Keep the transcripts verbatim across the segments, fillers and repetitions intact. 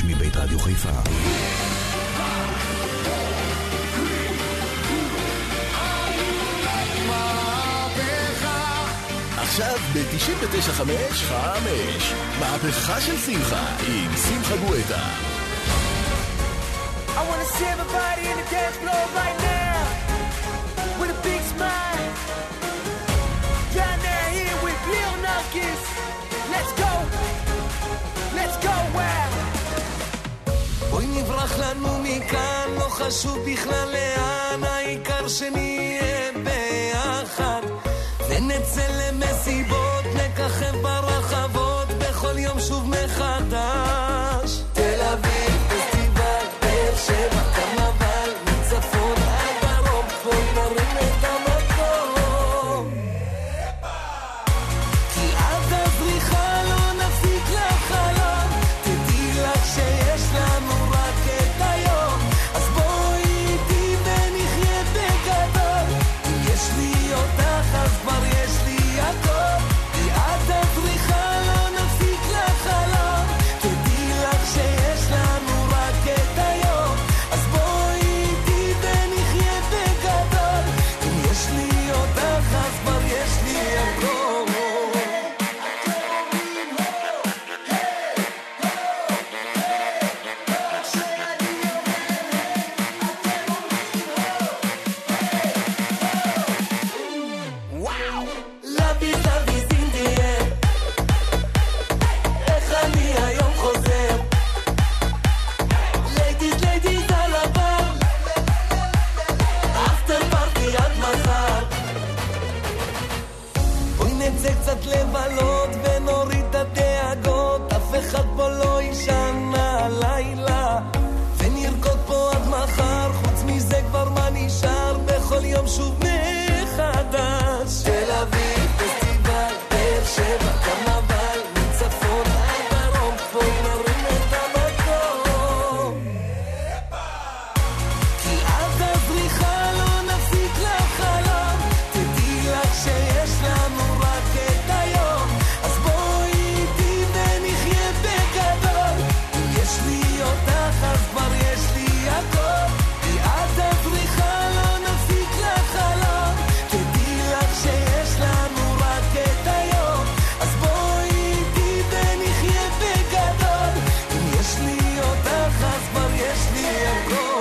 וחמש מבית רדיו חיפה. עכשיו ב-תשעים ותשע חמש חמש מהפכה של שמחה עם שמחה גואטה. I wanna see everybody in the dance floor right now with a big smile. Down there here with Lil Narkis. Let's go, let's go, wow. בואי נברח לנו מכאן, לא חשוב בכלל לאן, העיקר שנהיה ביחד ונצא למסיבות, נככב ברחבות בכל יום שוב מחדש. תל אביב, פסטיבל, באר שבע, קרנבל, מצפון עד דרום, בואי נרים את המקום. כי עד הזריחה לא נפסיק לחלום, תדעי לך שיש לנו רק את היום, אז בואי איתי ונחיה בגדול, אם יש לי אותך אז כבר יש לי הכל. כי עד הזריחה לא נפסיק לחלום, תדעי לך שיש לנו רק את היום, אז בואי איתי ונחיה בגדול, אם יש לי אותך אז כבר יש לי הכל. Love you, love you, in the air. איך אני היום חוזר? Ladies, ladies על הבר, after party עד מחר. בואי נצא קצת לבלות ונוריד את הדאגות, אף אחד פה לא ישן הלילה, ונרקוד פה עד מחר. חוץ מזה כבר מה נשאר, בכל יום שוב מחדש. תל אביב, פסטיבל, באר שבע, קרנבל, מצפון עד דרום, בואי נרים את המקום. כי עד הזריחה לא נפסיק לחלום, תדעי לך שיש לנו רק את היום, אז בואי איתי ונחיה בגדול, אם יש לי אותך אז כבר יש לי הכל. כי עד הזריחה לא נפסיק לחלום, תדעי לך שיש לנו רק את היום, אז בואי איתי ונחיה בגדול, אם יש לי אותך אז כבר יש לי הכל.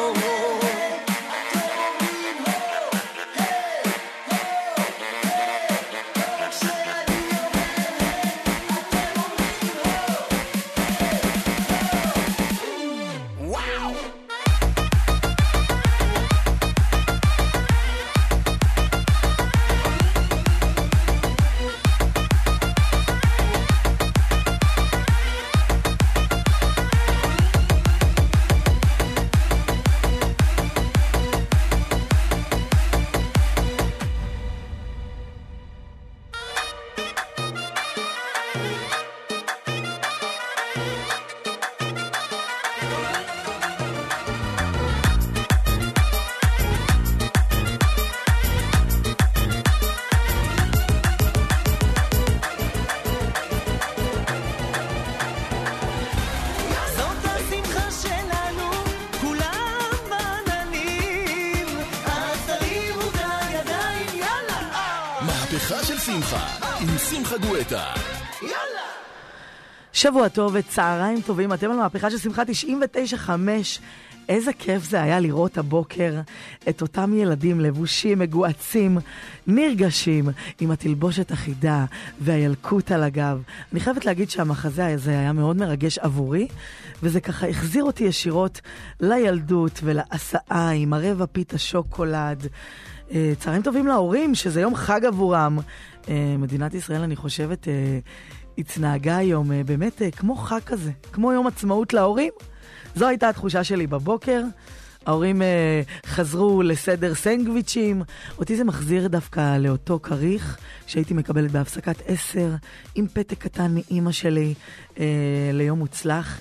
זאת השמחה שלנו, כולם בעננים, אז תרימו את הידיים, יאללה, מהפכה של שמחה עם שמחה גואטה. יאללה. שבוע טוב וצהריים טובים, אתם על מהפכה של שמחה תשעים ותשע חמש. איזה כיף זה היה לראות הבוקר את אותם ילדים לבושים, מגועצים, נרגשים, עם התלבושת אחידה והילקוט על הגב. אני חייבת להגיד שהמחזה הזה היה מאוד מרגש עבורי, וזה ככה החזיר אותי ישירות לילדות ולעשאה עם הרבע פיתה שוקולד. צהריים טובים להורים, שזה יום חג עבורם. מדינת ישראל, אני חושבת, התנהגה היום באמת כמו חג כזה, כמו יום עצמאות להורים. זו הייתה התחושה שלי בבוקר. ההורים אה, חזרו לסדר סנדוויצ'ים. אותי זה מחזיר דווקא לאותו קריך שהייתי מקבלת בהפסקת עשר עם פתק קטן מאמא שלי אה, ליום מוצלח.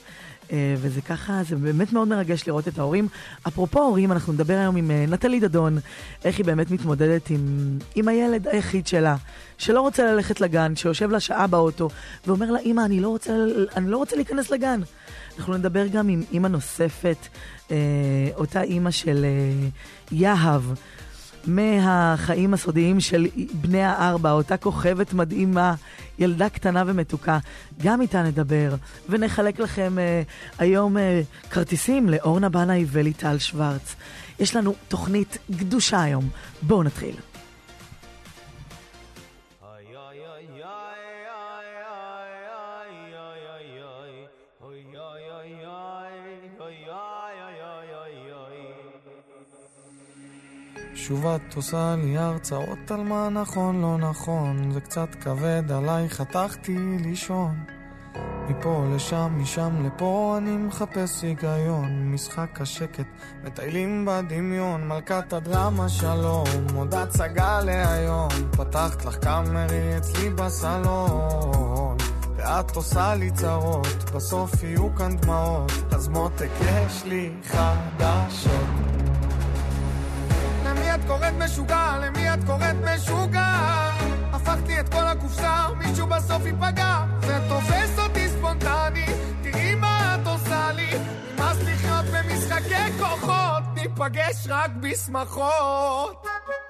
וזה ככה, זה באמת מאוד מרגש לראות את ההורים. אפרופו הורים, אנחנו נדבר היום עם נטלי דדון, איך היא באמת מתמודדת עם, עם הילד היחיד שלה, שלא רוצה ללכת לגן, שיושב לה שעה באוטו, ואומר לה, אמא, אני לא רוצה, אני לא רוצה להיכנס לגן. אנחנו נדבר גם עם אמא נוספת, אותה אמא של יהב, מהחיים הסודיים של בני הארבע, אותה כוכבת מדהימה, ילדה קטנה ומתוקה. גם איתה נדבר, ונחלק לכם אה, היום אה, כרטיסים לאורנה בנאי וליטל שוורץ. יש לנו תוכנית גדושה היום. בואו נתחיל. שוב את עושה לי הרצאות על מה נכון לא נכון, זה קצת כבד עליי, חתכתי לישון. מפה לשם, משם לפה, אני מחפש היגיון. משחק השקט, מטיילים בדמיון, מלכת הדרמה שלום, עוד הצגה להיום. פתחת לך קאמרי אצלי בסלון, ואת עושה לי צרות, בסוף יהיו כאן דמעות. אז מותק יש לי חדשות. למי את קוראת משוגע? למי את קוראת משוגע? הפכתי את כל הקופסה, מישהו בסוף ייפגע. זה תופס אותי ספונטני, תראי מה את עושה לי. נמאס לחיות במשחקי כוחות, ניפגש רק בשמחות.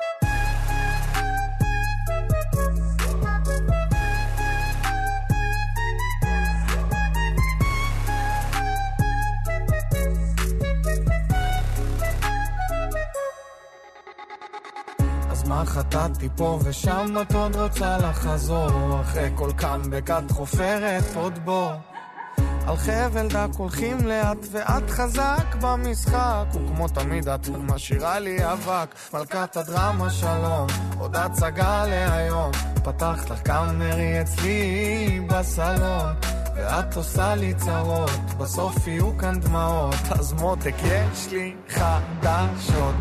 מה חטאתי פה ושם את עוד רוצה לחזור, אחרי כל קאמבק את חופרת עוד בור. על חבל דק הולכים לאט ואת חזק במשחק, וכמו תמיד את משאירה לי אבק. מלכת הדרמה שלום, עוד הצגה להיום. פתחת לך קאמרי אצלי בסלון, ואת עושה לי צרות, בסוף יהיו כאן דמעות. אז מותק יש לי חדשות.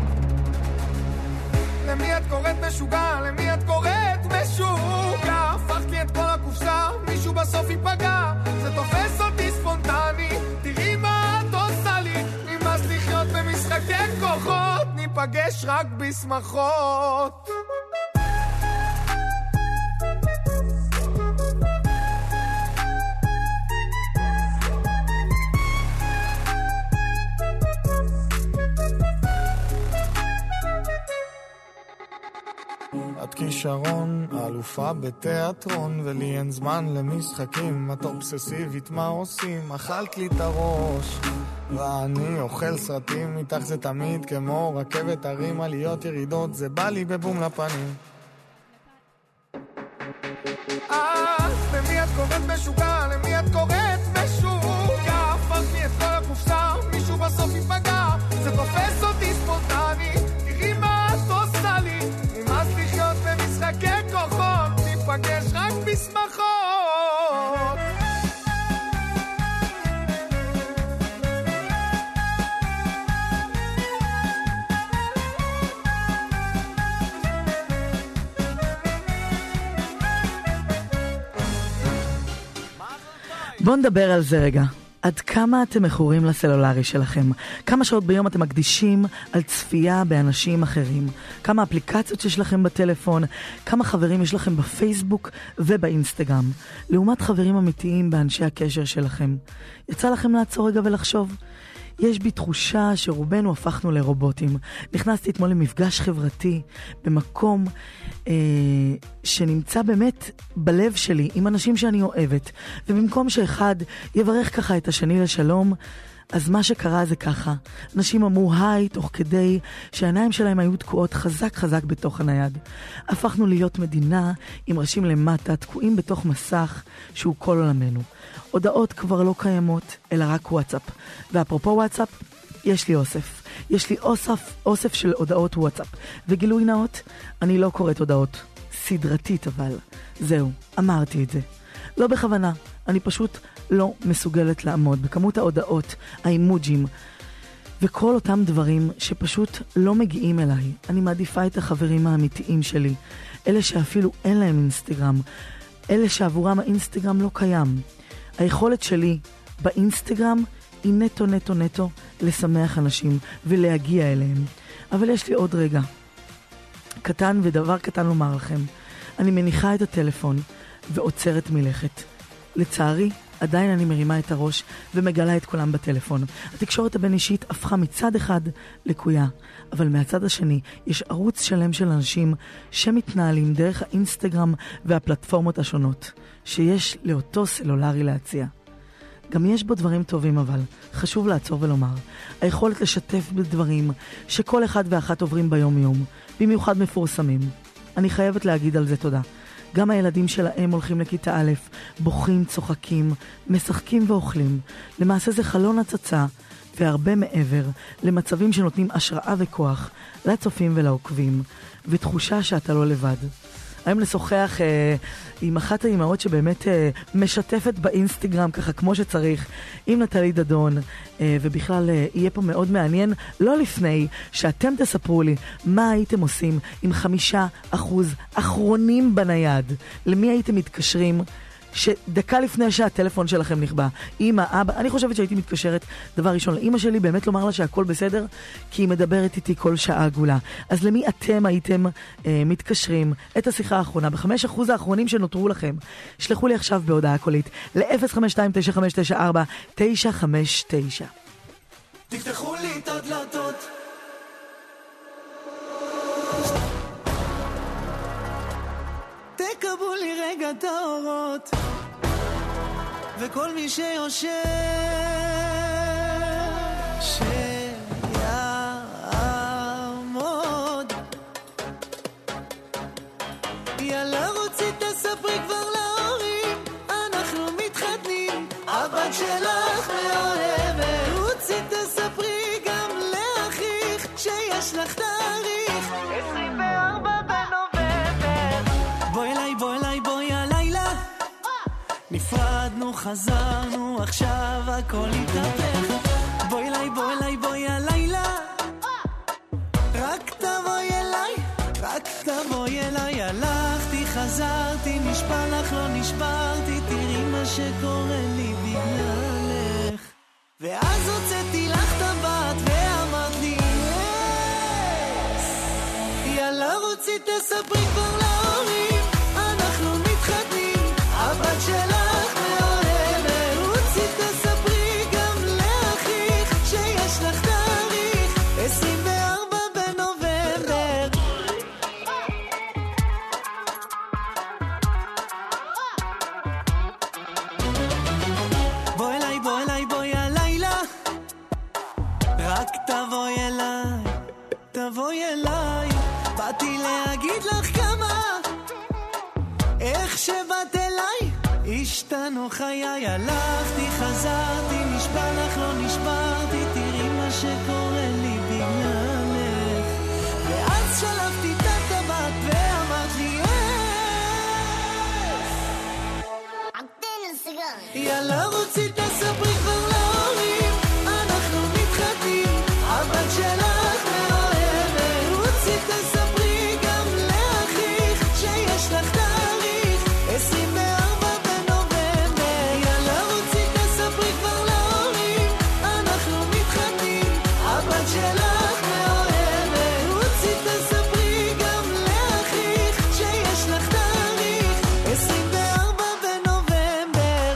למי את קוראת משוגע? למי את קוראת משוגע? הפכת לי את כל הקופסה, מישהו בסוף ייפגע. זה תופס אותי ספונטני, תראי מה את עושה לי. נמאס לחיות במשחקי כוחות, ניפגש רק בשמחות. את כישרון, אלופה בתיאטרון, ולי אין זמן למשחקים. את אובססיבית, מה עושים? אכלת לי את הראש, ואני אוכל סרטים. איתך זה תמיד כמו רכבת הרים, עליות ירידות, זה בא לי בבום לפנים. אה, למי את קוראת משוגע? למי את קוראת משוגע? הפכת לי את כל הקופסה, מישהו בסוף ייפגע. זה תופס אותי ספונטני, תראי מה את עושה לי. נמאס לחיות במשחקי כוחות, ניפגש רק בשמחות. בואו נדבר על זה רגע. עד כמה אתם מכורים לסלולרי שלכם? כמה שעות ביום אתם מקדישים על צפייה באנשים אחרים? כמה אפליקציות יש לכם בטלפון? כמה חברים יש לכם בפייסבוק ובאינסטגרם? לעומת חברים אמיתיים באנשי הקשר שלכם. יצא לכם לעצור רגע ולחשוב? יש בי תחושה שרובנו הפכנו לרובוטים. נכנסתי אתמול למפגש חברתי במקום אה, שנמצא באמת בלב שלי, עם אנשים שאני אוהבת. ובמקום שאחד יברך ככה את השני לשלום, אז מה שקרה זה ככה. אנשים אמרו היי תוך כדי שהעיניים שלהם היו תקועות חזק חזק בתוך הנייד. הפכנו להיות מדינה עם ראשים למטה, תקועים בתוך מסך שהוא כל עולמנו. הודעות כבר לא קיימות, אלא רק וואטסאפ. ואפרופו וואטסאפ, יש לי אוסף. יש לי אוסף, אוסף של הודעות וואטסאפ. וגילוי נאות, אני לא קוראת הודעות. סדרתית אבל. זהו, אמרתי את זה. לא בכוונה, אני פשוט לא מסוגלת לעמוד בכמות ההודעות, האימוג'ים, וכל אותם דברים שפשוט לא מגיעים אליי. אני מעדיפה את החברים האמיתיים שלי, אלה שאפילו אין להם אינסטגרם, אלה שעבורם האינסטגרם לא קיים. היכולת שלי באינסטגרם היא נטו נטו נטו לשמח אנשים ולהגיע אליהם. אבל יש לי עוד רגע קטן ודבר קטן לומר לכם. אני מניחה את הטלפון ועוצרת מלכת. לצערי, עדיין אני מרימה את הראש ומגלה את כולם בטלפון. התקשורת הבין אישית הפכה מצד אחד לקויה, אבל מהצד השני יש ערוץ שלם של אנשים שמתנהלים דרך האינסטגרם והפלטפורמות השונות שיש לאותו סלולרי להציע. גם יש בו דברים טובים, אבל חשוב לעצור ולומר, היכולת לשתף בדברים שכל אחד ואחת עוברים ביום יום, במיוחד מפורסמים. אני חייבת להגיד על זה תודה. גם הילדים שלהם הולכים לכיתה א', בוכים, צוחקים, משחקים ואוכלים. למעשה זה חלון הצצה והרבה מעבר למצבים שנותנים השראה וכוח לצופים ולעוקבים, ותחושה שאתה לא לבד. היום לשוחח אה, עם אחת האימהות שבאמת אה, משתפת באינסטגרם ככה כמו שצריך, עם נטלי דדון, אה, ובכלל אה, יהיה פה מאוד מעניין, לא לפני שאתם תספרו לי מה הייתם עושים עם חמישה אחוז אחרונים בנייד, למי הייתם מתקשרים שדקה לפני שהטלפון שלכם נכבה. אמא, אבא, אני חושבת שהייתי מתקשרת דבר ראשון לאמא שלי, באמת לומר לה שהכל בסדר, כי היא מדברת איתי כל שעה עגולה. אז למי אתם הייתם אה, מתקשרים את השיחה האחרונה, בחמש אחוז האחרונים שנותרו לכם? שלחו לי עכשיו בהודעה קולית ל-אפס חמש שתיים תשע חמש תשע ארבע תשע חמש תשע. תפתחו לי את הדלתות, תקבלו לי רגע את האורות, וכל מי שיושב שיעמוד. יאללה רוצי תספרי כבר להורים, אנחנו מתחתנים, הבת שלך מאוהבת. רוצי תספרי גם לאחיך שיש לך תאריך עשרים וארבע בנובמבר. בואי אליי, בואי אליי, בואי הלילה, נפרדנו, חזרנו, עכשיו הכל יתהפך. בואי אליי, בואי אליי, בואי הלילה, רק תבואי אליי, רק תבואי אליי. הלכתי, חזרתי, נשבע לך לא נשברתי, תראי מה שקורה לי בגללך. ואז הוצאתי לך טבעת ואמרת לי יאללה רוצי תספרי כבר להורים, אנחנו מתחתנים, הבת שלך מאוהבת. רוצי תספרי גם לאחיך שיש לך תאריך עשרים וארבע בנובמבר. בואי אליי, בואי אליי, בואי הלילה, רק תבואי אליי, תבואי אליי. באתי להגיד לך כמה איך שבאת אליי השתנו חיי. הלכתי, חזרתי, נשבע לך לא נשברתי, תראי מה שקורה לי בגללך. ואז שלפתי את הטבעת ואמרת לי יאללה רוצי תספרי כבר להורים, אנחנו מתחתנים, הבת שלך מאוהבת. רוצי תספרי גם לאחיך שיש לך תאריך עשרים וארבע בנובמבר. יאללה רוצי תספרי כבר להורים, אנחנו מתחתנים, הבת שלך מאוהבת. רוצי תספרי גם לאחיך שיש לך תאריך עשרים וארבע בנובמבר.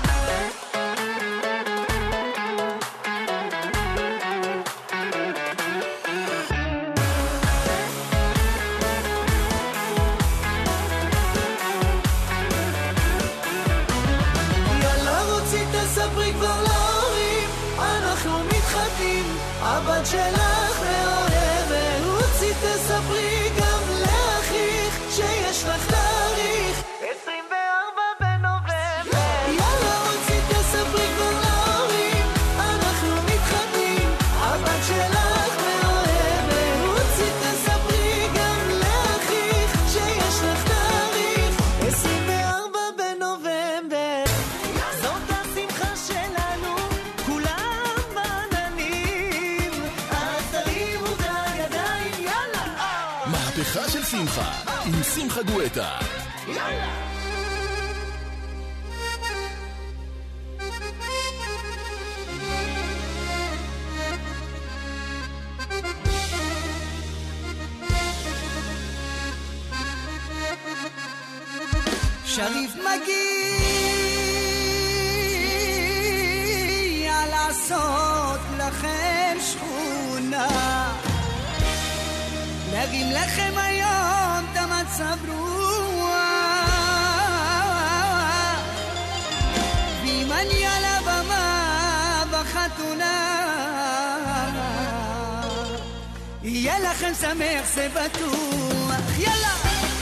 יאללה רוצי תספרי כבר להורים, אנחנו מתחתנים, הבת שלך מאוהבת. רוצי תספרי גם לאחיך שיש לך תאריך עשרים וארבע בנובמבר. יאללה רוצי תספרי כבר להורים, אנחנו מתחתנים, הבת שלך מאוהבת. רוצי תספרי גם לאחיך שיש לך תאריך עשרים וארבע בנובמבר. זאת השמחה שלנו, כולם בעננים, אז תרימו את הידיים, יאללה. מהפכה של שמחה עם שמחה גואטה. שריף מגיע לעשות לכם שכונה, להרים לכם היום את המצב רוח, ואם אני על הבמה בחתונה יהיה לכם שמח זה בטוח. יאללה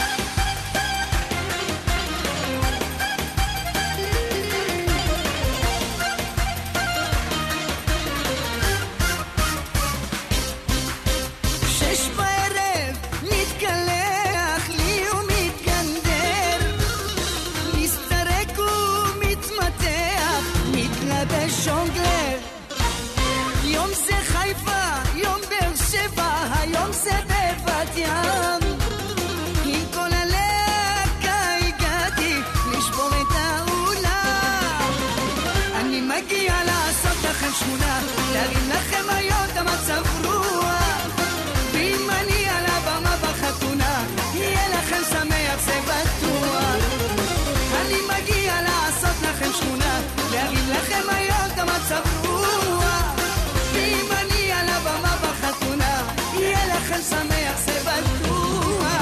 שונגלר, יום זה חיפה, יום באר שבע, היום זה בבת ים, עם כל הלהקה הגעתי לשבור את האולם, אני מגיע לעשות לכם שכונה, להרים לכם היום את המצב רוח, ואם אני על הבמה בחתונה יהיה לכם שמח זה בטוח, אני מגיע לעשות לכם שכונה, להרים לכם היום את המצב רוח, ואם אני על הבמה בחתונה יהיה לכם שמח זה בטוח.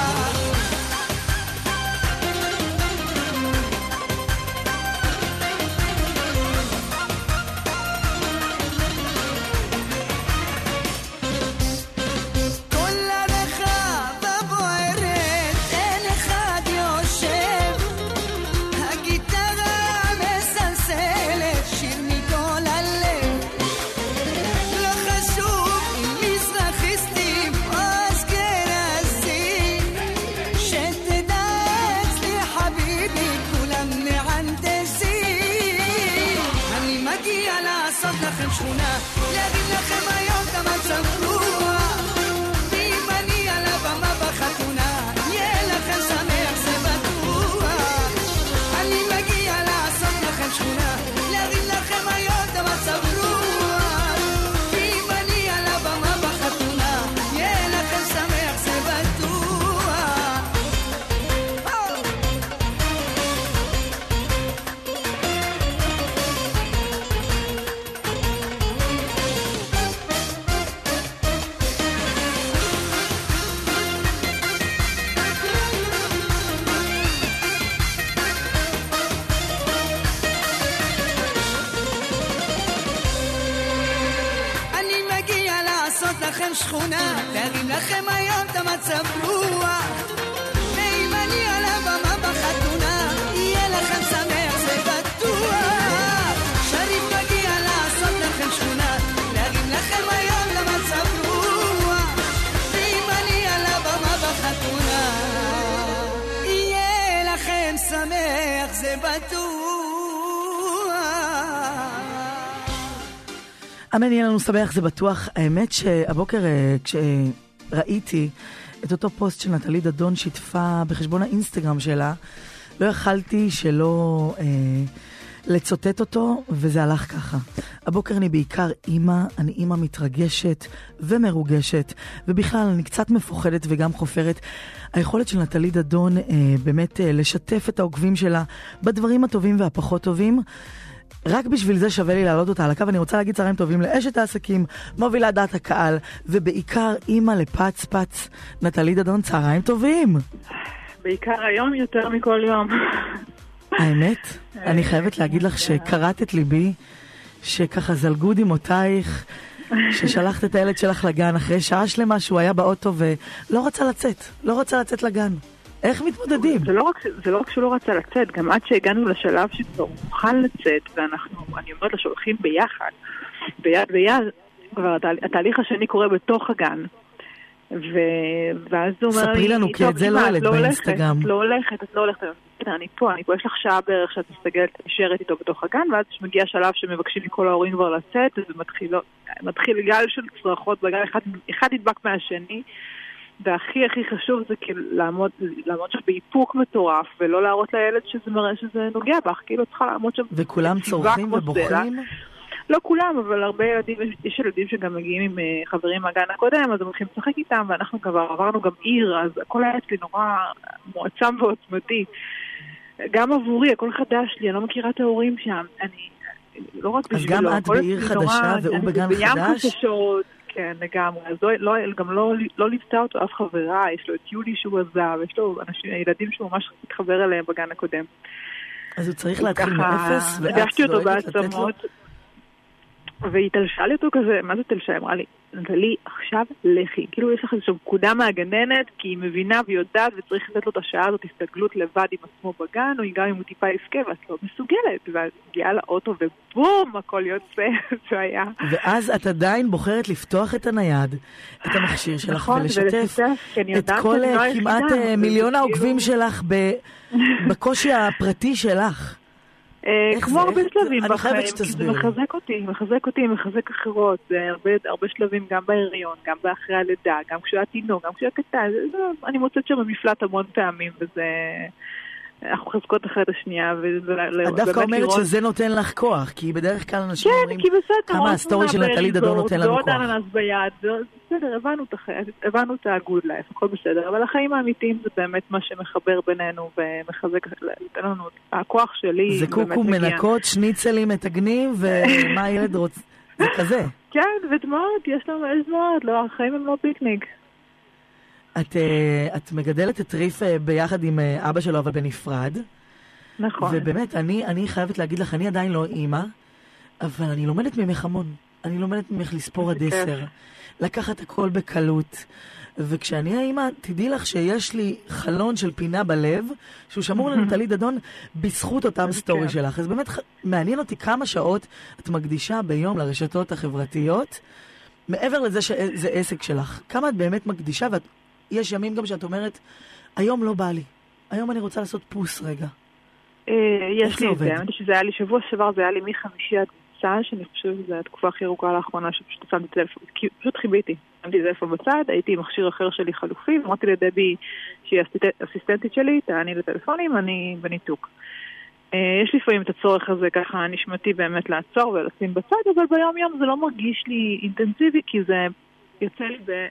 כל הרחבה בוערת, אין אחד יושב, הגיטרה מסלסלת שיר מכל הלב, לא חשוב אם מזרחיסטים או אשכנזים, שתדע אצלי חביבי כולם מהנדסים, אני מגיע לעשות לכם שכונה, להרים לכם היום את המצב רוח, ואם אני על הבמה בחתונה יהיה לכם שמח זה בטוח, אני מגיע לעשות לכם שכונה, להרים לכם היום את המצב רוח, ואם אני על הבמה בחתונה יהיה לכם שמח זה בטוח. אני מגיע לעשות לכם שכונה, להרים לכם היום את המצב רוח, ואם אני על הבמה בחתונה יהיה לכם שמח זה בטוח, שריף מגיע לעשות לכם שכונה, להרים לכם היום את המצב רוח, ואם אני על הבמה בחתונה יהיה לכם שמח זה בטוח. אמן, יהיה לנו שמח, זה בטוח. האמת שהבוקר כשראיתי את אותו פוסט של נטלי דדון שיתפה בחשבון האינסטגרם שלה, לא יכלתי שלא אה, לצוטט אותו, וזה הלך ככה. הבוקר אני בעיקר אימא, אני אימא מתרגשת ומרוגשת, ובכלל אני קצת מפוחדת וגם חופרת. היכולת של נטלי דדון אה, באמת אה, לשתף את העוקבים שלה בדברים הטובים והפחות טובים, רק בשביל זה שווה לי להעלות אותה על הקו. אני רוצה להגיד צהריים טובים לאשת העסקים, מובילה דעת הקהל, ובעיקר אימא לפץ פץ, נטלי דדון, צהריים טובים. בעיקר היום יותר מכל יום. האמת, אני חייבת להגיד לך שקראת את ליבי, שככה זלגו דמעותייך, ששלחת את הילד שלך לגן אחרי שעה שלמה שהוא היה באוטו ולא רצה לצאת, לא רצה לצאת לגן. איך מתמודדים? זה לא רק, זה לא רק שהוא לא רצה לצאת, גם עד שהגענו לשלב שכבר מוכן לצאת, ואנחנו, אני אומרת לה, שהולכים ביחד, ביד ביד, כבר התהליך השני קורה בתוך הגן, ו... ואז הוא אומר לי, ספרי לנו, כי את זה לא העלית באינסטגרם. את לא הולכת, את לא הולכת, אני פה, אני פה, יש לך שעה בערך שאת מסתגלת, נשארת איתו בתוך הגן, ואז מגיע שלב שמבקשים מכל ההורים כבר לצאת, וזה מתחיל, מתחיל גל של צרחות בגן, אחד, אחד נדבק מהשני, והכי הכי חשוב זה כאילו לעמוד, לעמוד שם באיפוק מטורף, ולא להראות לילד שזה מראה שזה נוגע בך, כאילו צריכה לעמוד שם. וכולם צורכים ובוחרים? לא כולם, אבל הרבה ילדים, יש ילדים שגם מגיעים עם חברים מהגן הקודם, אז הם הולכים לשחק איתם, ואנחנו כבר עברנו גם עיר, אז הכל היה אצלי נורא מועצם ועוצמתי. גם עבורי, הכל חדש לי, אני לא מכירה את ההורים שם. אני, לא רק בשבילו. אז גם את בעיר חדשה והוא בגן חדש? בים חששות, כן, לגמרי. אז לא, גם לא, לא ליוותה אותו אף חברה, יש לו את יולי שהוא עזב, יש לו אנשים, ילדים שהוא ממש התחבר אליהם בגן הקודם. אז הוא צריך להתחיל מאפס, ואת הגשתי אותו דואגת לתת לו... בעצמות, והיא תלשה לי אותו כזה, מה זה תלשה? אמרה לי, נטלי, עכשיו לכי. כאילו יש לך איזושהי פקודה מהגננת, כי היא מבינה ויודעת, וצריך לתת לו את השעה הזאת, הסתגלות לבד עם עצמו בגן, או גם אם הוא טיפה יפקה, ואת לא מסוגלת. ואז הגיעה לאוטו, ובום, הכל יוצא, זה היה. ואז את עדיין בוחרת לפתוח את הנייד, את המכשיר שלך, נכון, ולשתף את כל כמעט מיליון העוקבים שלך בקושי הפרטי שלך. כמו הרבה שלבים אני חייבת שתסביר. זה מחזק אותי, מחזק אותי, מחזק אחרות. זה הרבה, הרבה שלבים גם בהיריון, גם באחרי הלידה, גם כשהיה תינוק, גם כשהיה קטן. אני מוצאת שם במפלט המון פעמים, וזה... אנחנו חזקות אחת השנייה. את דווקא אומרת שזה נותן לך כוח, כי בדרך כלל אנשים אומרים כמה הסטורי של נטלי דדון נותן לנו כוח. ועוד אננס ביד, בסדר, הבנו את הגוד לייף, הכל בסדר, אבל החיים האמיתיים זה באמת מה שמחבר בינינו ומחזק לנו, הכוח שלי. זה קוקו מנקות, שניצלים מתגנים, ומה הילד רוצה, זה כזה. כן, ודמעות, יש לנו איזה דמעות, לא, החיים הם לא פיקניק. את, את מגדלת את ריף ביחד עם אבא שלו, אבל בנפרד. נכון. ובאמת, אני, אני חייבת להגיד לך, אני עדיין לא אימא, אבל אני לומדת ממך המון. אני לומדת ממך לספור עד עשר. לקחת הכל בקלות. וכשאני האימא, תדעי לך שיש לי חלון של פינה בלב, שהוא שמור לנטלי דדון בזכות אותם סטורי שלך. אז באמת מעניין אותי כמה שעות את מקדישה ביום לרשתות החברתיות, מעבר לזה שזה עסק שלך. כמה את באמת מקדישה, ואת... יש ימים גם שאת אומרת, היום לא בא לי. היום אני רוצה לעשות פוס רגע. יש לי את זה. האמת שזה היה לי שבוע שעבר, זה היה לי מחמישי עד צע, שאני חושבת שזו התקופה הכי ארוכה לאחרונה, שפשוט שמתי טלפון, פשוט חיביתי. שמתי טלפון בצד, הייתי עם מכשיר אחר שלי חלופי, אמרתי לדבי שהיא אסיסטנטית שלי, תעני לטלפונים, אני בניתוק. יש לפעמים את הצורך הזה ככה נשמתי באמת לעצור ולשים בצד, אבל ביום יום זה לא מרגיש לי אינטנסיבי, כי זה יוצא לי ב...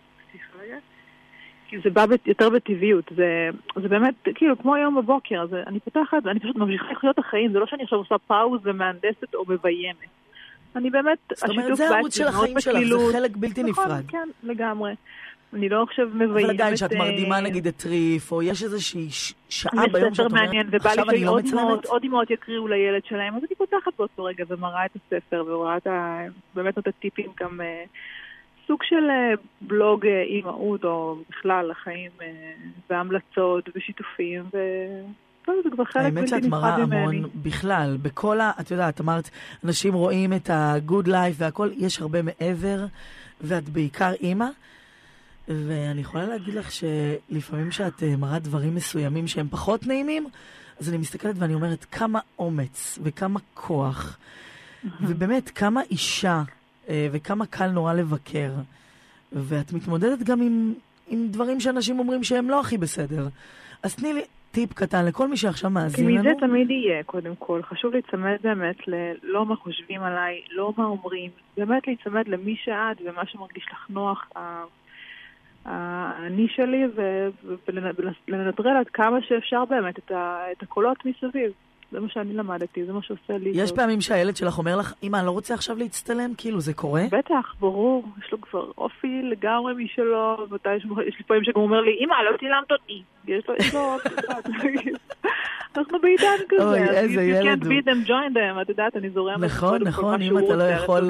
כי זה בא יותר בטבעיות, זה, זה באמת, כאילו, כמו היום בבוקר, זה, אני פותחת, אני פשוט ממשיכה לחיות החיים, זה לא שאני עכשיו עושה פאוז ומהנדסת או מביימת. אני באמת, זאת אומרת, זה הערוץ של החיים שלך, זה חלק בלתי נפרד. נכון, כן, לגמרי. אני לא עכשיו מביימת... אבל עדיין, שאת מרדימה נגיד את ריף, או יש איזושהי שעה ביום שאת אומרת, עכשיו אני לא מצלמת. עוד אמהות יקריאו לילד שלהם, אז אני פותחת באותו רגע ומראה את הספר, ורואה את ה... באמת את הטיפים גם... סוג של בלוג אימהות, או בכלל החיים והמלצות ושיתופים, וזה כבר חלק האמת שאת מראה המון בכלל, בכל ה... את יודעת, אמרת, אנשים רואים את ה-good life והכל, יש הרבה מעבר, ואת בעיקר אימא, ואני יכולה להגיד לך שלפעמים שאת מראה דברים מסוימים שהם פחות נעימים, אז אני מסתכלת ואני אומרת, כמה אומץ וכמה כוח, ובאמת, כמה אישה, וכמה קל נורא לבקר. ואת מתמודדת גם עם, עם דברים שאנשים אומרים שהם לא הכי בסדר. אז תני לי טיפ קטן לכל מי שעכשיו מאזין לנו. כי מזה תמיד יהיה, קודם כל. חשוב להצמד באמת ללא מה חושבים עליי, לא מה אומרים. באמת להצמד למי שאת ומה שמרגיש לך נוח, אני שלי, ולנטרל עד כמה שאפשר באמת את, ה, את הקולות מסביב. זה מה שאני למדתי, זה מה שעושה לי. יש פעמים שהילד שלך אומר לך, אמא, אני לא רוצה עכשיו להצטלם, כאילו, זה קורה? בטח, ברור. יש לו כבר אופי לגמרי משלו, יש לי פעמים שגם אומר לי, אמא, לא צילמת אותי. יש לו, יש לו, אנחנו בעידן כזה. אוי, איזה ילד הוא. You can't beat them, join them, את יודעת, אני זורמת. נכון, נכון, אם אתה לא יכול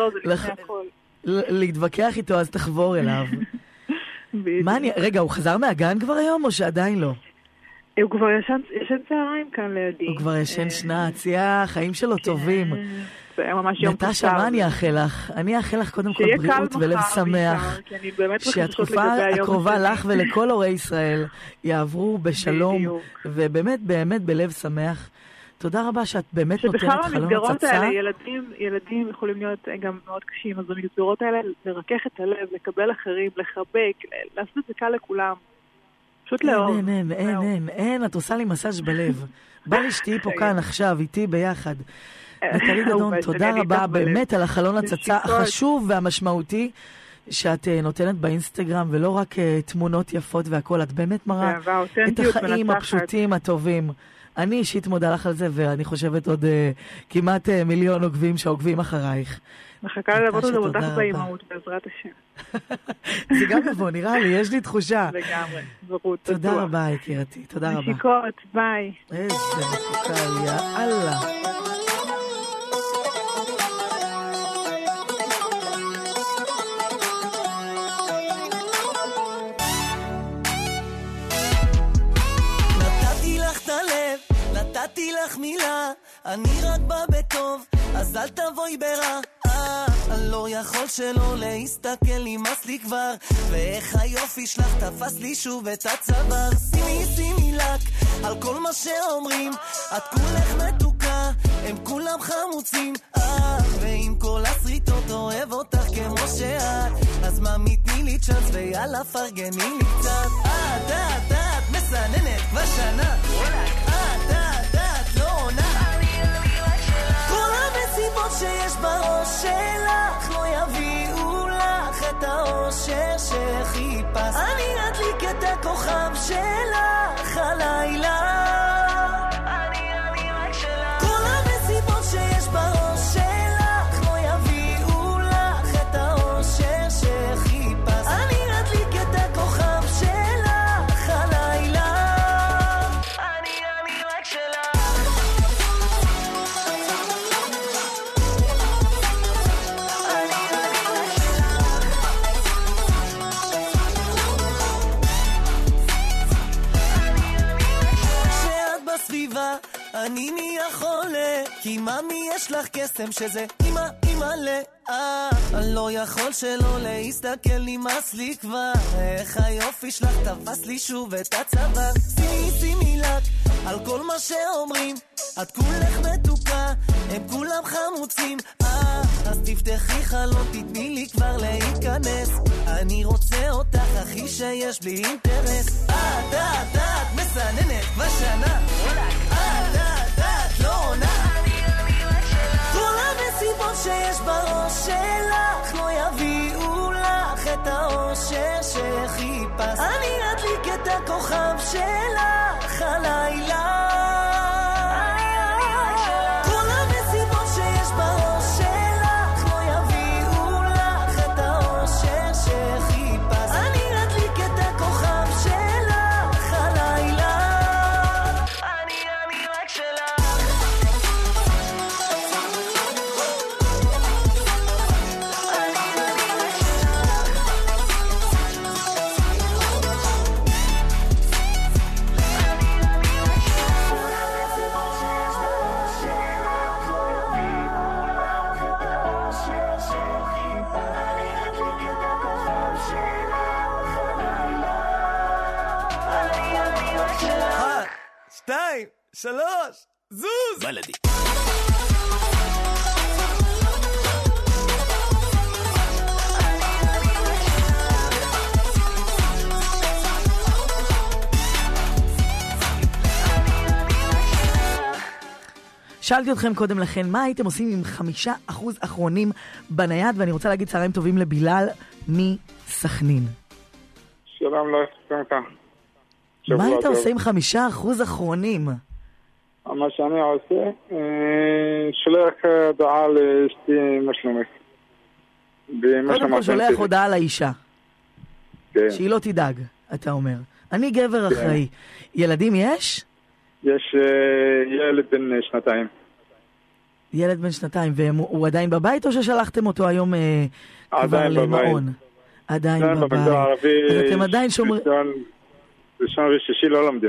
להתווכח איתו, אז תחבור אליו. רגע, הוא חזר מהגן כבר היום, או שעדיין לא? הוא כבר ישן צהריים כאן לידי. הוא כבר ישן שנץ, יא, החיים שלו טובים. זה היה ממש יום קצר. נטשה, מה אני אאחל לך? אני אאחל לך קודם כל בריאות ולב שמח. שהתקופה הקרובה לך ולכל הורי ישראל יעברו בשלום, ובאמת באמת בלב שמח. תודה רבה שאת באמת נותנת חלום הצצה. שבכלל המסגרות האלה, ילדים, ילדים יכולים להיות גם מאוד קשים, אז במסגרות האלה לרכך את הלב, לקבל אחרים, לחבק, לעשות את זה קל לכולם. פשוט לאור. אין, אין, אין, אין, אין, את עושה לי מסאז' בלב. בא לי שתהי פה כאן עכשיו, איתי ביחד. נטלי דדון, תודה רבה באמת על החלון הצצה החשוב והמשמעותי שאת נותנת באינסטגרם, ולא רק תמונות יפות והכל, את באמת מראה את החיים הפשוטים, הטובים. אני אישית מודה לך על זה, ואני חושבת עוד uh, כמעט uh, מיליון עוקבים שעוקבים אחרייך. מחכה ללוות עוד עבודך באימהות, בעזרת השם. זה גם יבוא, נראה לי, יש לי תחושה. לגמרי, זרות. תודה רבה, יקירתי, תודה רבה. נשיקות, ביי. איזה מקוקל, יאללה. נתתי לך מילה, אני רק בא בטוב, אז אל תבואי ברע. אה, אני לא יכול שלא להסתכל, נמאס לי כבר, ואיך היופי שלך תפס לי שוב את הצוואר. שימי שימי לק על כל מה שאומרים, את כולך מתוקה, הם כולם חמוצים. אה, ועם כל הסריטות אוהב אותך כמו שאת, אז מה מתני לי צ'אנס ויאללה פרגני לי קצת. אה, דעת דעת מסננת כבר שנה, אה, דעת דעת לא עונה, כל המסיבות שיש בראש שלך לא יביאו לך את האושר שחיפש. אני אדליק את הכוכב שלך הלילה, אני אני רק שלך. כל המסיבות שיש בראש שלך לא יביאו לך את האושר שחיפש. אני אדליק את הכוכב שלך הלילה, אני אני רק שלך. אני נהיה חולה, כי ממי יש לך קסם שזה אמא אמא לה. אה, אני לא יכול שלא להסתכל, נמאס לי כבר, איך היופי שלך תפס לי שוב את הצוואר. שימי שימי לק על כל מה שאומרים, את כולך מתוקה, הם כולם חמוצים. אה, אז תפתחי חלון, תתני לי כבר להיכנס, אני רוצה אותך הכי שיש בלי אינטרס. אה, דעת דעת מסננת כבר שנה, אה, דעת דעת לא עונה, כל המסיבות שיש בראש שלך לא יביאו לך את האושר שחיפש. אני אדליק את הכוכב שלך הלילה, כל המסיבות שיש בראש שלך לא יביאו לך את האושר שחיפש. אני אדליק את הכוכב שלך הלילה, אני אני רק שלך. שתיים, שלוש, זוז! בלדי. שאלתי אתכם קודם לכן, מה הייתם עושים עם חמישה אחוז אחרונים בנייד? ואני רוצה להגיד צהריים טובים לבילal מסכנין. שלום, לא אספר. מה היית עושה עם חמישה אחוז אחרונים? מה שאני עושה, שולח הודעה לאשתי משלומית. קודם כל שולח הודעה לאישה. שהיא לא תדאג, אתה אומר. אני גבר אחראי. ילדים יש? יש ילד בן שנתיים. ילד בן שנתיים, והוא עדיין בבית או ששלחתם אותו היום כבר למעון? עדיין בבית. אז אתם עדיין שומרים... ראשון ושישי לא לומדים.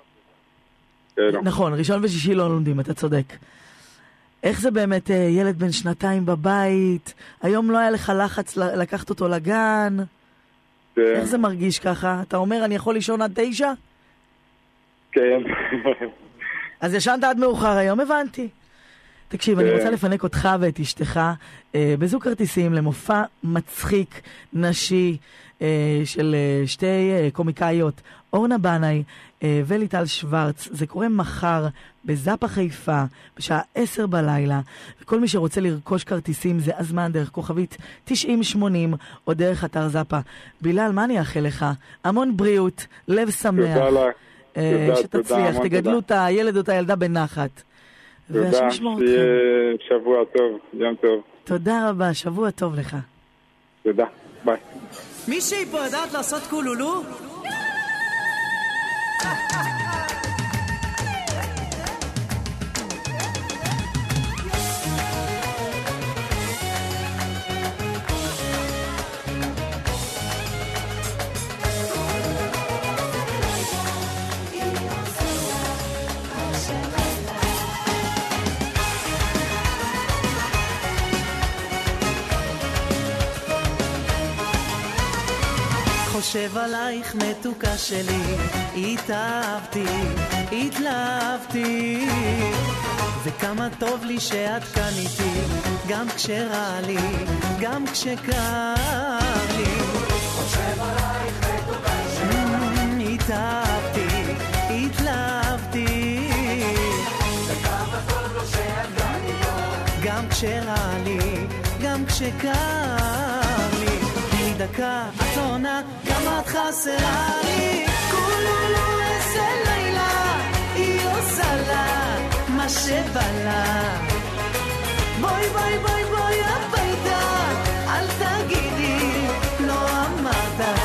נכון, ראשון ושישי לא לומדים, אתה צודק. איך זה באמת ילד בן שנתיים בבית? היום לא היה לך לחץ לקחת אותו לגן? איך זה מרגיש ככה? אתה אומר אני יכול לישון עד תשע? כן. אז ישנת עד מאוחר היום, הבנתי. תקשיב, אני רוצה לפנק אותך ואת אשתך בזוג כרטיסים למופע מצחיק נשי של שתי קומיקאיות, אורנה בנאי וליטל שוורץ. זה קורה מחר בזאפה חיפה בשעה עשר בלילה, וכל מי שרוצה לרכוש כרטיסים זה הזמן דרך כוכבית תשעים שמונים או דרך אתר זאפה. בילal, מה אני אאחל לך? המון בריאות, לב שמח, שתצליח, תגדלו את הילד או את הילדה בנחת. תודה, שיהיה שבוע טוב, יום טוב. תודה רבה, שבוע טוב לך. תודה, ביי. מישהי פה יודעת לעשות קולולו? חושב עלייך מתוקה שלי, התאהבתי, התלהבתי, וכמה טוב לי שאת כאן איתי, גם כשרע לי, גם כשקר לי. חושב עלייך מתוקה שלי, התאהבתי, התלהבתי, וכמה טוב לו שאת כאן איתו, גם כשרע לי, גם כשקר לי. דקה, את לא עונה, גם את חסרה לי. כולו איזה לילה, היא עושה לה מה שבא לה. בואי בואי בואי בואי הביתה, אל תגידי, לא אמרת.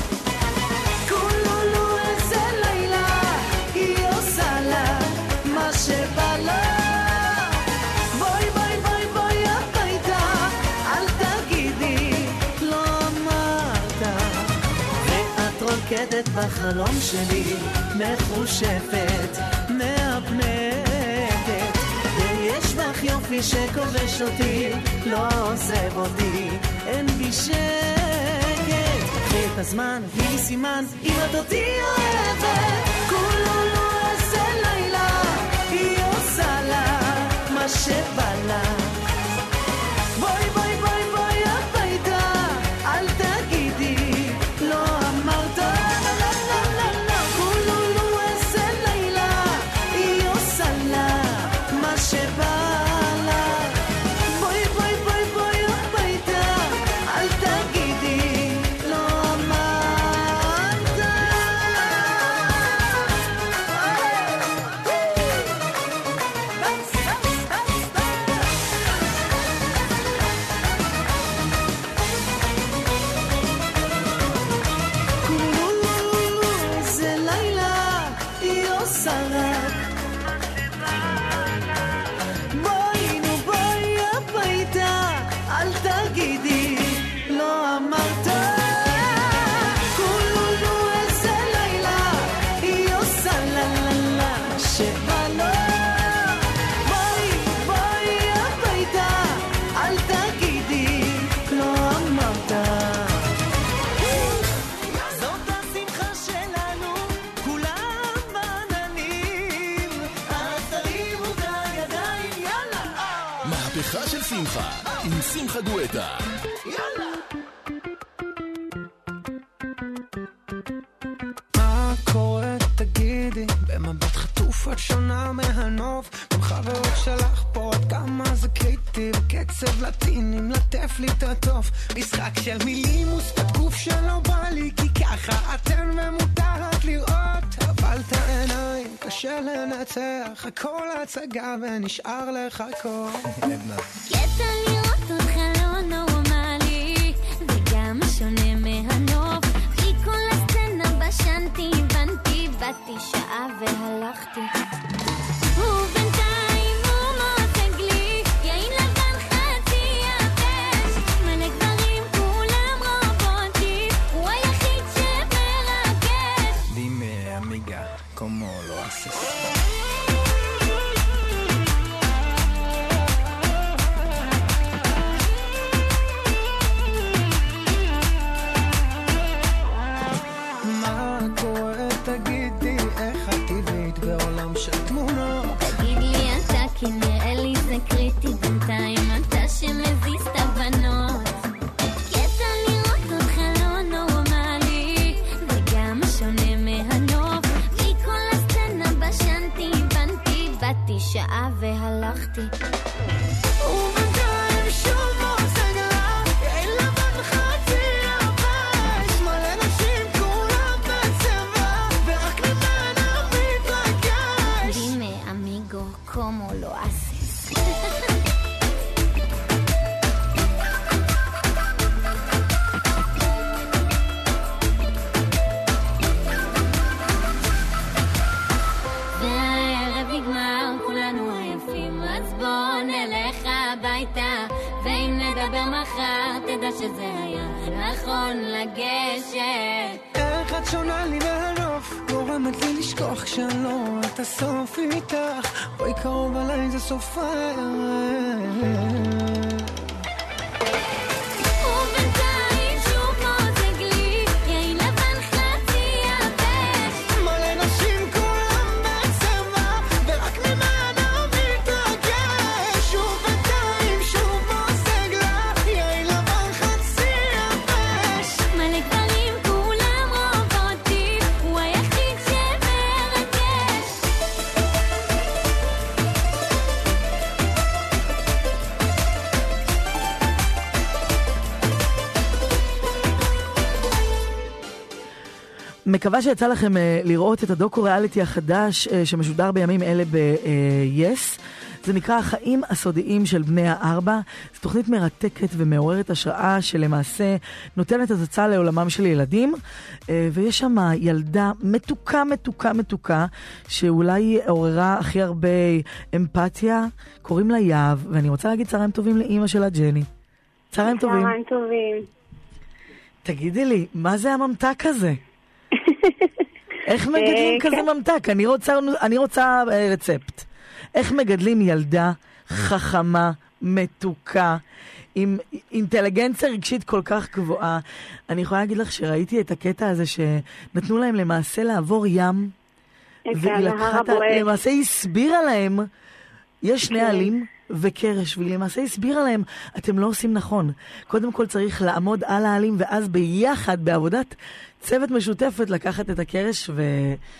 כולו איזה לילה, היא עושה לה מה שבא לה. רוקדת בחלום שלי, מחושפת, מהפנטת, ויש בך יופי שכובש אותי, לא עוזב אותי, אין בי שקט. קחי את הזמן, תני לי סימן, אם את אותי אוהבת. כולו לא עושה לילה, היא עושה לה מה שבא לה. בואי בואי בואי בואי הביתה, אל תגידי, לא אמרת. עם שמחה גואטה. יאללה. מה קורה תגידי, במבט חטוף את שונה מהנוף, גם חברות שלך פה עד כמה זה קריטי, וקצב לטינים לטף לי את הטוב, משחק של מילים ושפת גוף שלא בא לי, כי ככה אתן ומותרת לראות, אבל את העיניים קשה לנצח, הכל הצגה ונשאר לחכות. קטע לראות אותך לא נורמלי, וגם שונה מהנוף, בלי כל הסצנה בשנתי, הבנתי, באתי שעה והלכתי, ובינתיים הוא מותג לי, יין לבן חצי יבש, מלא גברים כולם רובוטים, הוא היחיד שמרגש. Dime amiga, ¿cómo lo haces? תגידי איך את טבעית בעולם של תמונות, תגיד לי אתה כי נראה לי זה קריטי, בינתיים אתה שמזיז את הבנות, קטע לראות אותך לא נורמלי, וגם שונה מהנוף, בלי כל הסצנה בשנתי, הבנתי, באתי שעה והלכתי, ובינתיים שוב מוצג לה, אין לבן חצי יבש, מלא נשים כולם בצבע, ורק ממנה הומו לא אסיס. והערב נגמר, כולנו עייפים, אז בוא נלך הביתה, ואם נדבר מחר, תדע שזה היה נכון לגשת. איך את שונה לי מהנוף, גורמת לי לשכוח שאני לא את הסוף איתך, בואי קרוב עליי זה סוף הערב. מקווה שיצא לכם uh, לראות את הדוקו ריאליטי החדש uh, שמשודר בימים אלה ב-יס. Uh, זה נקרא החיים הסודיים של בני הארבע. זו תוכנית מרתקת ומעוררת השראה שלמעשה נותנת הצצה לעולמם של ילדים. Uh, ויש שם ילדה מתוקה, מתוקה, מתוקה, שאולי עוררה הכי הרבה אמפתיה. קוראים לה יהב, ואני רוצה להגיד צהריים טובים לאמא שלה ג'ני. צהריים טובים. צהריים טובים. תגידי לי, מה זה הממתק הזה? איך מגדלים כזה ממתק? אני רוצה, אני רוצה רצפט. איך מגדלים ילדה חכמה, מתוקה, עם אינטליגנציה רגשית כל כך גבוהה? אני יכולה להגיד לך שראיתי את הקטע הזה שנתנו להם למעשה לעבור ים, והיא לקחה, למעשה היא הסבירה להם, יש שני עלים וקרש, והיא למעשה הסבירה להם, אתם לא עושים נכון. קודם כל צריך לעמוד על העלים, ואז ביחד, בעבודת צוות משותפת, לקחת את הקרש ו...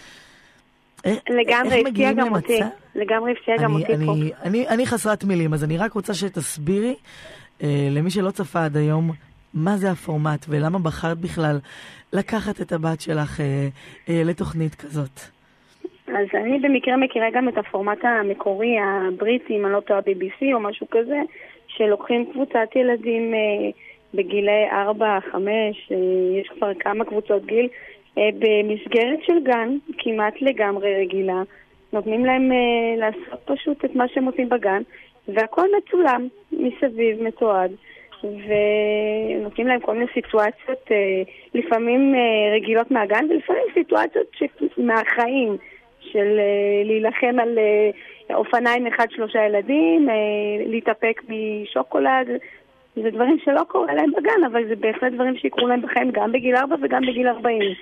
לגמרי הפתיע גם אותי. לגמרי הפתיע גם אותי פה. אני, אני חסרת מילים, אז אני רק רוצה שתסבירי, אה, למי שלא צפה עד היום, מה זה הפורמט, ולמה בחרת בכלל לקחת את הבת שלך אה, אה, לתוכנית כזאת. אז אני במקרה מכירה גם את הפורמט המקורי, הבריטי, אם אני לא טועה בי בי סי או משהו כזה, שלוקחים קבוצת ילדים אה, בגילי ארבע, חמש, אה, יש כבר כמה קבוצות גיל, אה, במסגרת של גן, כמעט לגמרי רגילה, נותנים להם אה, לעשות פשוט את מה שהם עושים בגן, והכל מצולם, מסביב, מתועד, ונותנים להם כל מיני סיטואציות, אה, לפעמים אה, רגילות מהגן, ולפעמים סיטואציות מהחיים, של uh, להילחם על uh, אופניים אחד שלושה ילדים, uh, להתאפק משוקולד, זה דברים שלא קורה להם בגן, אבל זה בהחלט דברים שיקרו להם בחיים גם בגיל ארבע וגם בגיל ארבעים.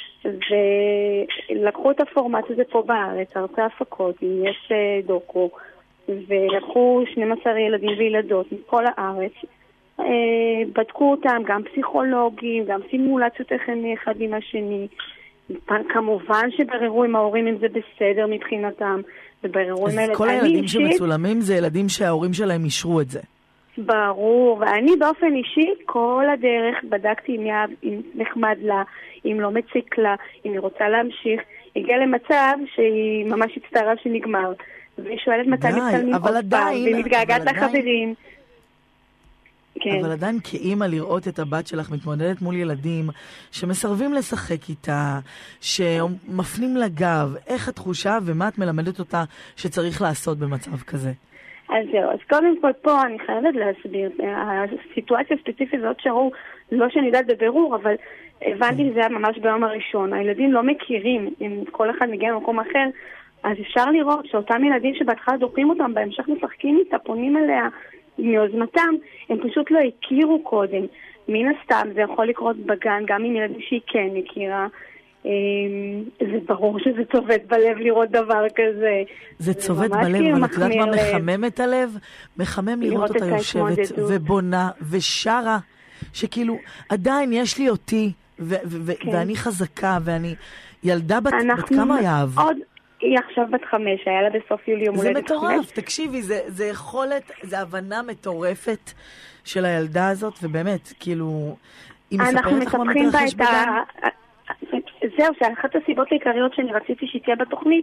ולקחו את הפורמט הזה פה בארץ, ארצי הפקות, אם יש uh, דוקו, ולקחו שנים עשר ילדים וילדות מכל הארץ, uh, בדקו אותם, גם פסיכולוגים, גם סימולציות אחד עם השני, כמובן שבררו עם ההורים אם זה בסדר מבחינתם, ובררו עם אז כל הילדים שמצולמים זה ילדים שההורים שלהם אישרו את זה. ברור, ואני באופן אישי כל הדרך בדקתי אם, אם נחמד לה, אם לא מציק לה, אם היא רוצה להמשיך. הגיעה למצב שהיא ממש הצטערה שנגמר, והיא שואלת מתי מצלמים עוד פעם, והיא מתגעגעת לחברים. כן. אבל עדיין כאימא לראות את הבת שלך מתמודדת מול ילדים שמסרבים לשחק איתה, שמפנים לגב, איך התחושה ומה את מלמדת אותה שצריך לעשות במצב כזה? אז זהו, אז קודם כל פה אני חייבת להסביר, הסיטואציה הספציפית הזאת שראו, לא שאני יודעת בבירור, אבל הבנתי שזה היה ממש ביום הראשון, הילדים לא מכירים, אם כל אחד מגיע למקום אחר, אז אפשר לראות שאותם ילדים שבהתחלה דוחים אותם, בהמשך משחקים איתה, פונים אליה, מיוזמתם, הם פשוט לא הכירו קודם. מן הסתם זה יכול לקרות בגן, גם עם ילדים שהיא כן הכירה. זה ברור שזה צובט בלב לראות דבר כזה. זה צובט בלב, אבל את יודעת מה מחמם את הלב? מחמם לראות אותה יושבת ובונה ושרה, שכאילו עדיין יש לי אותי, ואני חזקה, ואני ילדה בת כמה יאהב. היא עכשיו בת חמש, היה לה בסוף יולי יום הולדת חמש. זה מטורף, תקשיבי, זה, זה יכולת, זה הבנה מטורפת של הילדה הזאת, ובאמת, כאילו, היא מספרת לך מה מתרחש בגן. זהו, שאחת הסיבות העיקריות שאני רציתי שהיא תהיה בתוכנית,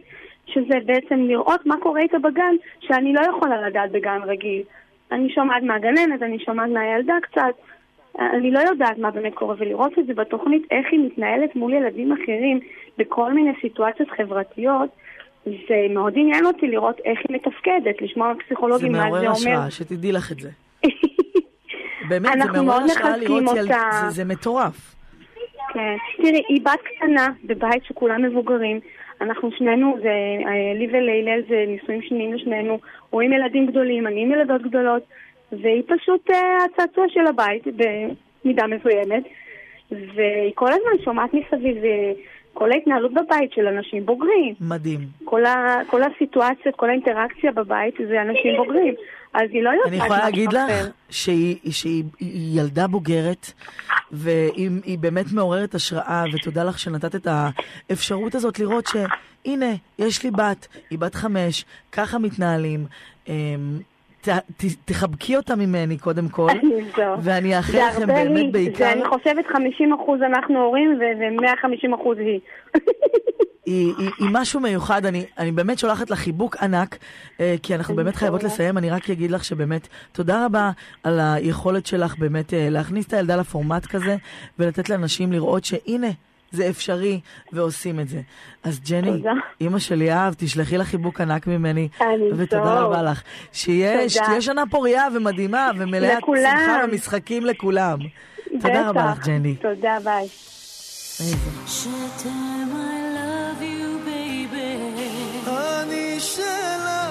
שזה בעצם לראות מה קורה איתה בגן, שאני לא יכולה לדעת בגן רגיל. אני שומעת מהגננת, אני שומעת מהילדה קצת, אני לא יודעת מה באמת קורה, ולראות את זה בתוכנית, איך היא מתנהלת מול ילדים אחרים, בכל מיני סיטואציות חברתיות, זה מאוד עניין אותי לראות איך היא מתפקדת, לשמוע פסיכולוגים מה זה אומר. זה מעורר השראה, שתדעי לך את זה. באמת, זה מעורר השראה לראות ילד, זה, זה מטורף. כן, תראי, היא בת קטנה, בבית שכולם מבוגרים, אנחנו שנינו, זה, לי ולילל זה נישואים שניים לשנינו, רואים ילדים גדולים, אני עם ילדות גדולות, והיא פשוט הצעצוע של הבית במידה מסוימת, והיא כל הזמן שומעת מסביב כל ההתנהלות בבית של אנשים בוגרים. מדהים. כל, ה, כל הסיטואציות, כל האינטראקציה בבית זה אנשים בוגרים. אז היא לא יודעת. אני יכולה להגיד לך שהיא, שהיא היא ילדה בוגרת, והיא היא באמת מעוררת השראה, ותודה לך שנתת את האפשרות הזאת לראות שהנה, יש לי בת, היא בת חמש, ככה מתנהלים. ת, ת, תחבקי אותה ממני קודם כל, ואני אאחל לכם באמת בעיקר... זה אני חושבת חמישים אחוז אנחנו הורים, ו-מאה וחמישים אחוז היא. היא, היא, היא משהו מיוחד, אני, אני באמת שולחת לה חיבוק ענק, כי אנחנו באמת חייבות לסיים, אני רק אגיד לך שבאמת תודה רבה על היכולת שלך באמת להכניס את הילדה לפורמט כזה, ולתת לאנשים לראות שהנה, זה אפשרי, ועושים את זה. אז ג'ני, אמא שלי אהב, תשלחי לה חיבוק ענק ממני, ותודה רבה לך. שתהיה שנה פוריה ומדהימה, ומלאה שמחה ומשחקים לכולם. תודה רבה לך, ג'ני. תודה, ביי. אני שלה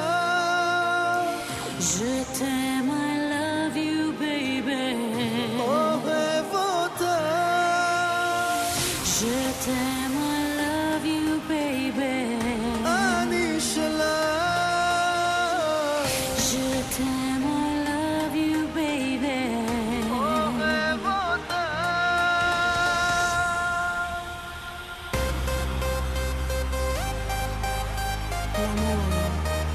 Je t'aime, I love you, baby. אוהב אותה Je t'aime, I love you, baby. אני שלה Je t'aime, I love you, baby. אוהב אותה L'amour.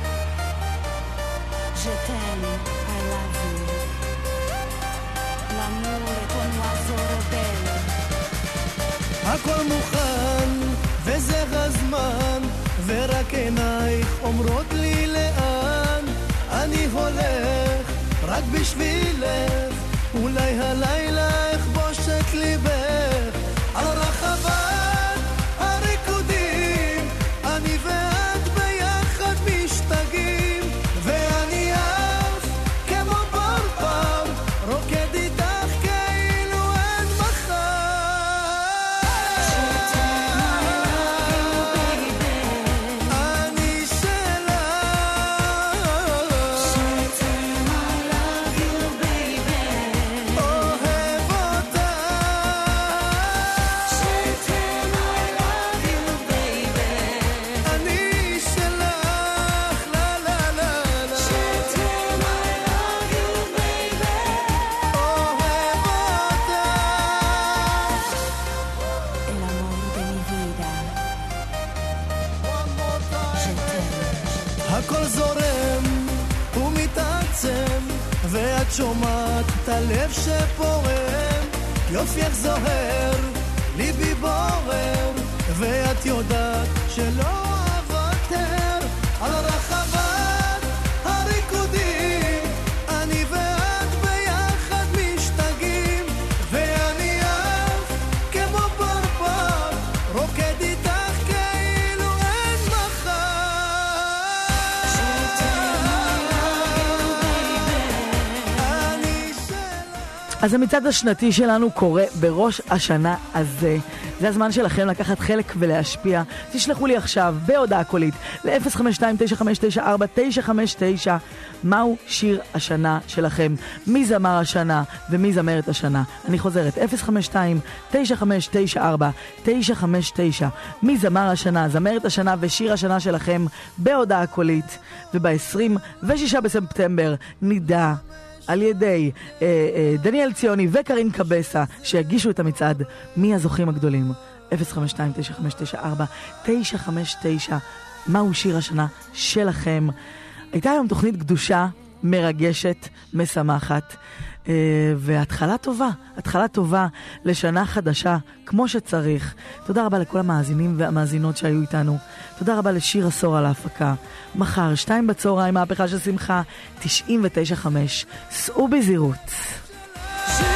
Je t'aime, I love you. L'amour est ton oiseau rebelle. הכל מוכן וזה הזמן ורק עינייך אומרות לי לאן אני הולך רק בשבילך אולי הלילה אכבוש את ליבך על רחבת הריקודים אני ואת ביחד משתגעים ואני אף כמו פרפר רוקד איתך כאילו אין מחר הכל זורם ומתעצם ואת שומעת את הלב שפורם יופייך זוהר ליבי בורר ואת יודעת שלא אוותר על רחבת הריקודים אני ואת ביחד משתגעים ואני אף כמו פרפר רוקד איתך כאילו אין מחר אז המצעד השנתי שלנו קורה בראש השנה הזה. זה הזמן שלכם לקחת חלק ולהשפיע. תשלחו לי עכשיו בהודעה קולית ל-אפס חמש שתיים תשע חמש תשע ארבע תשע חמש תשע מהו שיר השנה שלכם, מי זמר השנה ומי זמרת השנה. אני חוזרת, אפס חמש שתיים תשע חמש תשע ארבע תשע חמש תשע מי זמר השנה, זמרת השנה ושיר השנה שלכם בהודעה קולית. וב-עשרים ושישה בספטמבר נדע על ידי אה, אה, דניאל ציוני וקרין קבסה שיגישו את המצעד מי הזוכים הגדולים. אפס חמש שתיים תשע חמש תשע ארבע תשע חמש תשע מהו שיר השנה שלכם. הייתה היום תוכנית קדושה, מרגשת, משמחת. והתחלה טובה, התחלה טובה לשנה חדשה, כמו שצריך. תודה רבה לכל המאזינים והמאזינות שהיו איתנו. תודה רבה לשיר עשור על ההפקה. מחר, שתיים בצהריים, מהפכה של שמחה, תשעים ותשע חמש. סעו בזירות.